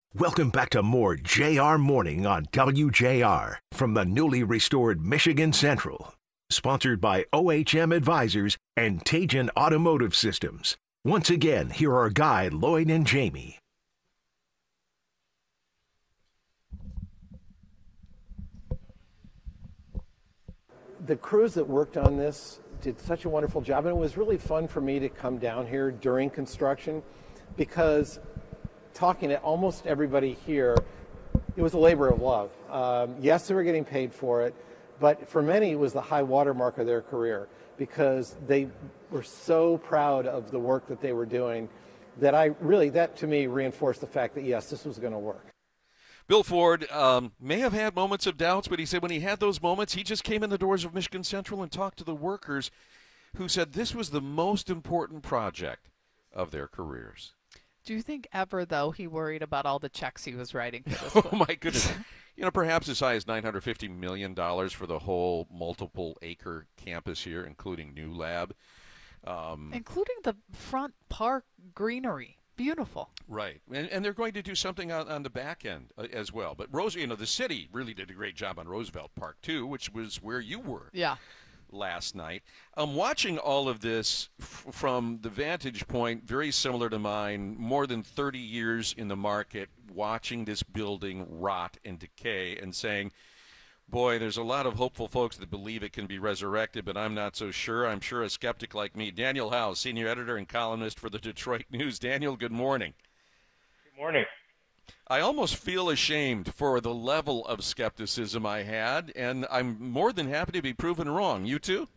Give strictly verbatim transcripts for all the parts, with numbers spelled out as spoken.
Welcome back to more J R Morning on W J R from the newly restored Michigan Central. Sponsored by O H M Advisors and Tajan Automotive Systems. Once again, here are Guy, Lloyd, and Jamie. The crews that worked on this did such a wonderful job, and it was really fun for me to come down here during construction because talking to almost everybody here, it was a labor of love. Um, yes, they were getting paid for it, but for many it was the high watermark of their career because they were so proud of the work that they were doing that I really, that to me reinforced the fact that yes, this was going to work. Bill Ford um, may have had moments of doubts, but he said when he had those moments, he just came in the doors of Michigan Central and talked to the workers who said this was the most important project of their careers. Do you think ever, though, he worried about all the checks he was writing for this Oh, my goodness. You know, perhaps as high as nine hundred fifty million dollars for the whole multiple-acre campus here, including New Lab. Um, Including the front park greenery. Beautiful. Right. And, and they're going to do something on, on the back end uh, as well. But, Rose, you know, the city really did a great job on Roosevelt Park, too, which was where you were. Yeah. Last night. I'm watching all of this f- from the vantage point very similar to mine, more than thirty years in the market, watching this building rot and decay and saying, boy, there's a lot of hopeful folks that believe it can be resurrected, but I'm not so sure. I'm sure a skeptic like me. Daniel Howe, senior editor and columnist for the Detroit News. Daniel, good morning. Good morning. I almost feel ashamed for the level of skepticism I had, and I'm more than happy to be proven wrong. You too?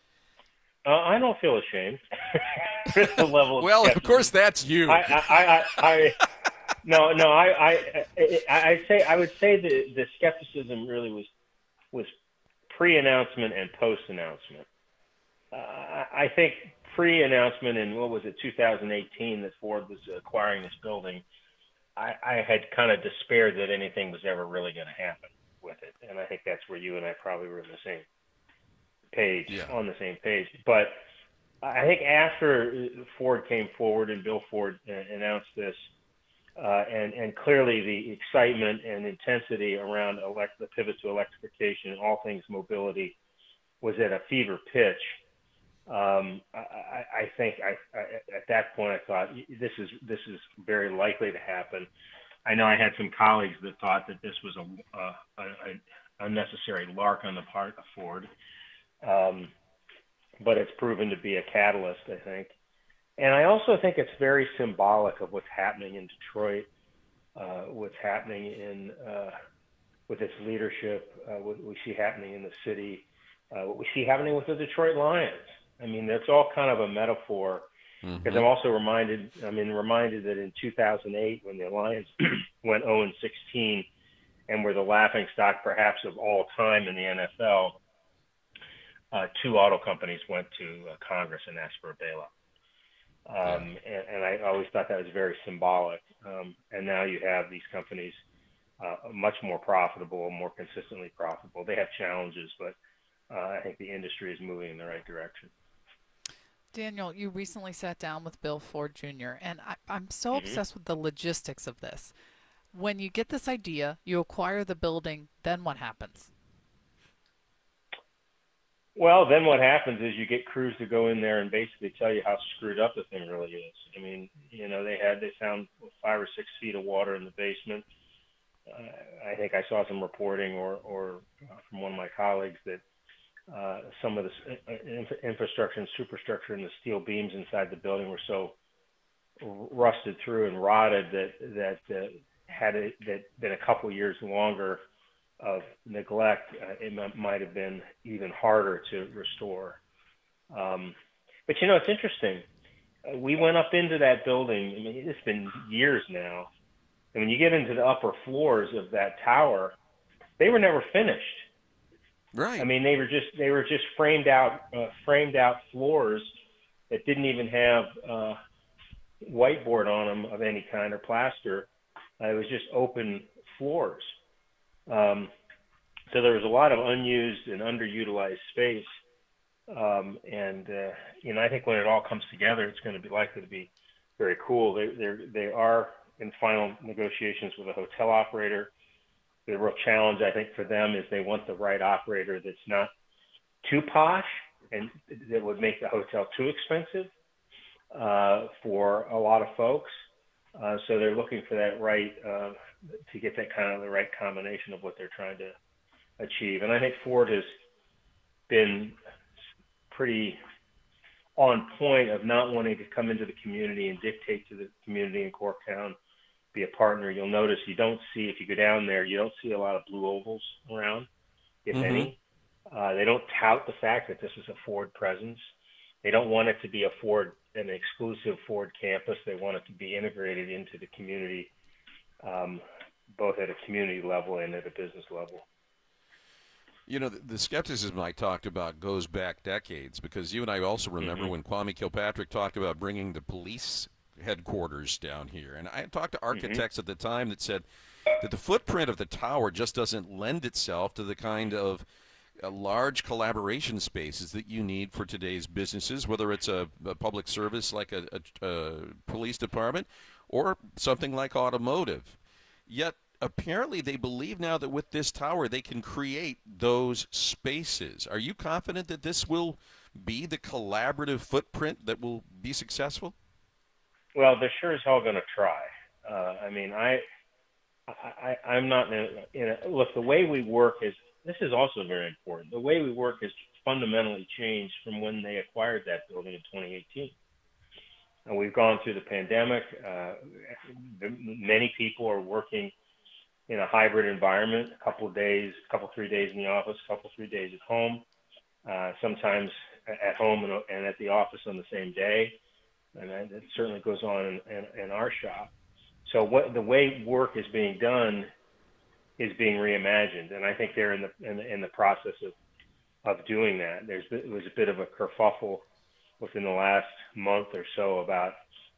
Uh, I don't feel ashamed. The level of well, skepticism. Of course, that's you. I, I, I, I no, no. I, I, I, I say I would say the the skepticism really was was pre-announcement and post-announcement. Uh, I think pre-announcement in what was it, two thousand eighteen, that Ford was acquiring this building. I, I had kind of despaired that anything was ever really going to happen with it. And I think that's where you and I probably were on the same page, yeah. on the same page. But I think after Ford came forward and Bill Ford announced this, uh, and, and clearly the excitement and intensity around elect, the pivot to electrification and all things mobility was at a fever pitch. Um, I, I think I, I, at that point I thought this is this is very likely to happen. I know I had some colleagues that thought that this was a, a, a unnecessary lark on the part of Ford, um, but it's proven to be a catalyst, I think. And I also think it's very symbolic of what's happening in Detroit, uh, what's happening in uh, with its leadership, uh, what we see happening in the city, uh, what we see happening with the Detroit Lions. I mean, that's all kind of a metaphor, because mm-hmm. I'm also reminded, I mean, reminded that in two thousand eight, when the Lions went oh and sixteen and were the laughingstock perhaps of all time in the N F L, uh, two auto companies went to uh, Congress and asked for a bailout. Um, yeah. and, and I always thought that was very symbolic. Um, and now you have these companies uh, much more profitable, more consistently profitable. They have challenges, but uh, I think the industry is moving in the right direction. Daniel, you recently sat down with Bill Ford Junior, and I, I'm so mm-hmm. obsessed with the logistics of this. When you get this idea, you acquire the building, then what happens? Well, then what happens is you get crews to go in there and basically tell you how screwed up the thing really is. I mean, you know, they had they found five or six feet of water in the basement. Uh, I think I saw some reporting or, or uh, from one of my colleagues that Uh, some of the infra- infrastructure and superstructure and the steel beams inside the building were so rusted through and rotted that that uh, had it that been a couple years longer of neglect, uh, it m- might have been even harder to restore. Um, but you know, it's interesting. Uh, we went up into that building. I mean, it's been years now, and when you get into the upper floors of that tower, they were never finished. Right. I mean, they were just they were just framed out uh, framed out floors that didn't even have uh, whiteboard on them of any kind or plaster. Uh, it was just open floors. Um, so there was a lot of unused and underutilized space. Um, and uh, you know, I think when it all comes together, it's going to be likely to be very cool. They they they are in final negotiations with a hotel operator. The real challenge, I think, for them is they want the right operator that's not too posh and that would make the hotel too expensive uh, for a lot of folks. Uh, so they're looking for that right, uh, to get that kind of the right combination of what they're trying to achieve. And I think Ford has been pretty on point of not wanting to come into the community and dictate to the community in Corktown, be a partner. You'll notice you don't see, if you go down there, you don't see a lot of blue ovals around, if mm-hmm. any. Uh, they don't tout the fact that this is a Ford presence. They don't want it to be a Ford, an exclusive Ford campus. They want it to be integrated into the community, um, both at a community level and at a business level. You know, the, the skepticism I talked about goes back decades, because you and I also remember mm-hmm. when Kwame Kilpatrick talked about bringing the police headquarters down here. And I talked to architects mm-hmm. at the time that said that the footprint of the tower just doesn't lend itself to the kind of uh, large collaboration spaces that you need for today's businesses, whether it's a, a public service like a, a, a police department or something like automotive. Yet, apparently they believe now that with this tower they can create those spaces. Are you confident that this will be the collaborative footprint that will be successful? Well, they're sure as hell going to try. Uh, I mean, I, I, I'm not in a, in a, look, the way we work is, this is also very important. The way we work has fundamentally changed from when they acquired that building in twenty eighteen. And we've gone through the pandemic. Uh, many people are working in a hybrid environment, a couple of days, a couple, three days in the office, a couple, three days at home, uh, sometimes at home and, and at the office on the same day. And that, that certainly goes on in, in, in our shop. So what the way work is being done is being reimagined. And I think they're in the, in the, in the process of, of doing that. There's, it was a bit of a kerfuffle within the last month or so about,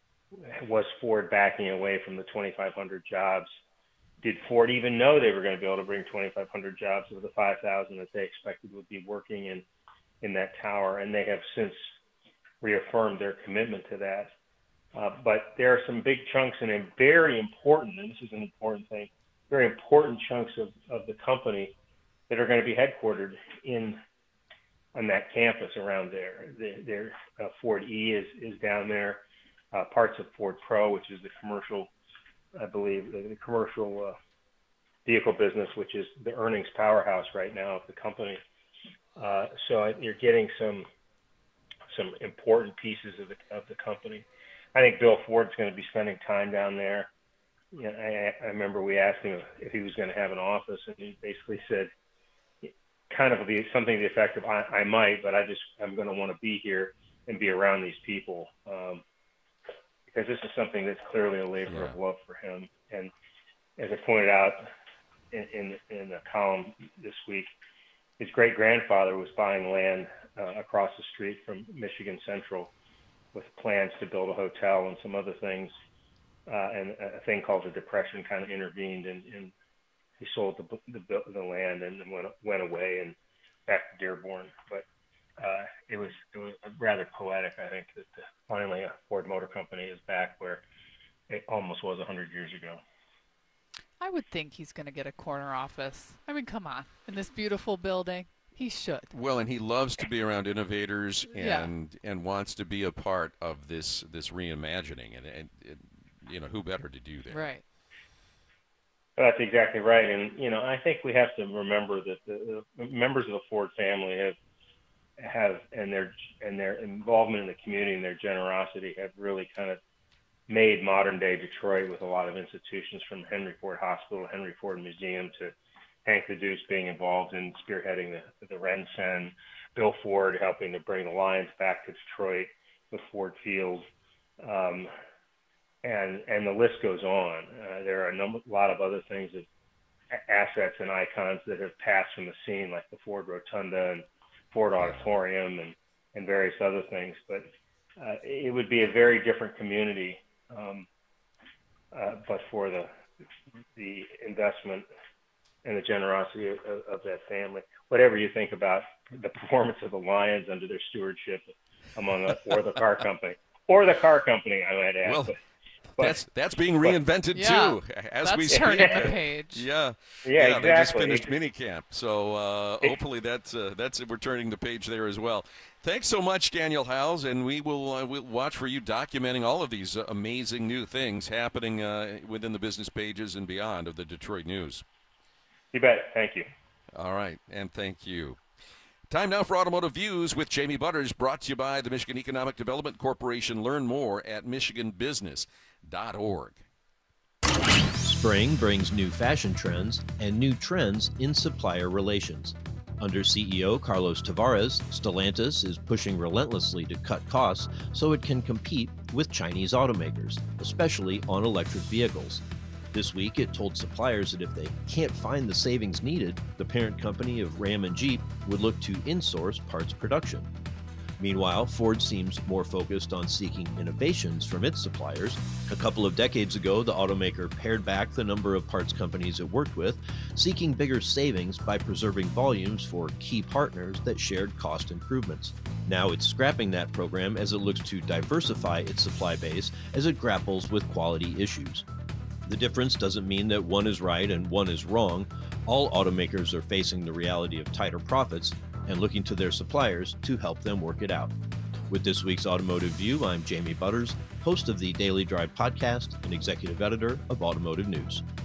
was Ford backing away from the twenty-five hundred jobs? Did Ford even know they were going to be able to bring twenty-five hundred jobs of the five thousand that they expected would be working in, in that tower? And they have since reaffirmed their commitment to that. Uh, but there are some big chunks and a very important, and this is an important thing, very important chunks of, of the company that are going to be headquartered in on that campus around there. The, there uh, Ford E is, is down there, uh, parts of Ford Pro, which is the commercial, I believe, the, the commercial uh, vehicle business, which is the earnings powerhouse right now of the company. Uh, so you're getting some some important pieces of the of the company. I think Bill Ford's going to be spending time down there. You know, I, I remember we asked him if he was going to have an office, and he basically said, kind of the, something to the effect of, I, I might, but I just I'm going to want to be here and be around these people, um, because this is something that's clearly a labor yeah. of love for him. And as I pointed out in in, in a column this week, his great grandfather was buying land uh, across the street from Michigan Central with plans to build a hotel and some other things. Uh, and a thing called the Depression kind of intervened, and, and he sold the, the the land and went went away and back to Dearborn. But uh, it was it was rather poetic, I think, that the, finally a Ford Motor Company is back where it almost was a hundred years ago. I would think he's going to get a corner office. I mean, come on, in this beautiful building. He should. Well, and he loves to be around innovators and yeah. and wants to be a part of this this reimagining, and, and, and you know, who better to do that? Right. That's exactly right, and you know, I think we have to remember that the, the members of the Ford family have have and their and their involvement in the community and their generosity have really kind of made modern day Detroit, with a lot of institutions from Henry Ford Hospital, Henry Ford Museum, to Hank the Deuce being involved in spearheading the, the RenCen, Bill Ford helping to bring the Lions back to Detroit with Ford Field, um, and and the list goes on. Uh, there are a, number, a lot of other things, that assets and icons that have passed from the scene, like the Ford Rotunda and Ford Auditorium and, and various other things. But uh, it would be a very different community, um, uh, but for the the investment and the generosity of, of that family. Whatever you think about the performance of the Lions under their stewardship, among us, or the car company, or the car company, I might add. Well, But, that's that's being reinvented yeah, too as that's we speak. turning the page. Yeah, yeah, yeah, exactly. They just finished It's, minicamp, so uh, it, hopefully that's uh, that's we're turning the page there as well. Thanks so much, Daniel Howes, and we will uh, we'll watch for you documenting all of these uh, amazing new things happening uh, within the business pages and beyond of the Detroit News. You bet. Thank you. All right, and thank you. Time now for Automotive Views with Jamie Butters, brought to you by the Michigan Economic Development Corporation. Learn more at michigan business dot org. Spring brings new fashion trends and new trends in supplier relations. Under C E O Carlos Tavares, Stellantis is pushing relentlessly to cut costs so it can compete with Chinese automakers, especially on electric vehicles. This week, it told suppliers that if they can't find the savings needed, the parent company of Ram and Jeep would look to insource parts production. Meanwhile, Ford seems more focused on seeking innovations from its suppliers. A couple of decades ago, the automaker pared back the number of parts companies it worked with, seeking bigger savings by preserving volumes for key partners that shared cost improvements. Now it's scrapping that program as it looks to diversify its supply base as it grapples with quality issues. The difference doesn't mean that one is right and one is wrong. All automakers are facing the reality of tighter profits and looking to their suppliers to help them work it out. With this week's Automotive View, I'm Jamie Butters, host of the Daily Drive podcast and executive editor of Automotive News.